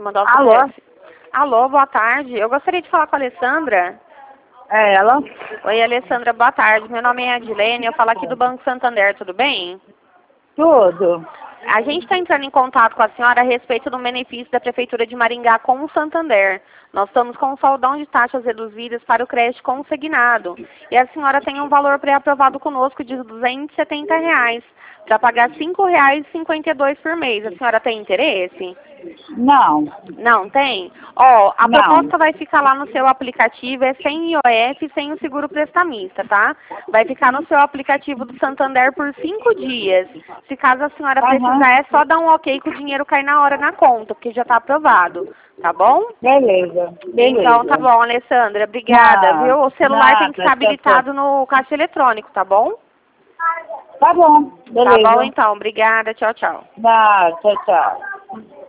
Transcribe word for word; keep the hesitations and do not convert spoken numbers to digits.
mandar o Alô? C P F. Alô, boa tarde. Eu gostaria de falar com a Alessandra. É ela? Oi, Alessandra, boa tarde. Meu nome é Adilene, eu falo aqui do Banco Santander, tudo bem? Tudo. A gente está entrando em contato com a senhora a respeito do benefício da Prefeitura de Maringá com o Santander. Nós estamos com um saldão de taxas reduzidas para o crédito consignado. E a senhora tem um valor pré-aprovado conosco de duzentos e setenta reais, para pagar cinco reais e cinquenta e dois por mês. A senhora tem interesse? Não. Não tem? Ó, a Não. proposta vai ficar lá no seu aplicativo, é sem I O F, sem o seguro prestamista, tá? Vai ficar no seu aplicativo do Santander por cinco dias. Se caso a senhora Aham. precisar, é só dar um ok que o dinheiro cai na hora na conta, porque já tá aprovado, tá bom? Beleza. Beleza. Então tá bom, Alessandra, obrigada, Não, viu? O celular tem que nada, estar habilitado no caixa eletrônico, tá bom? Tá bom. Beleza. Tá bom então, obrigada, tchau, tchau. Tá, tchau, tchau.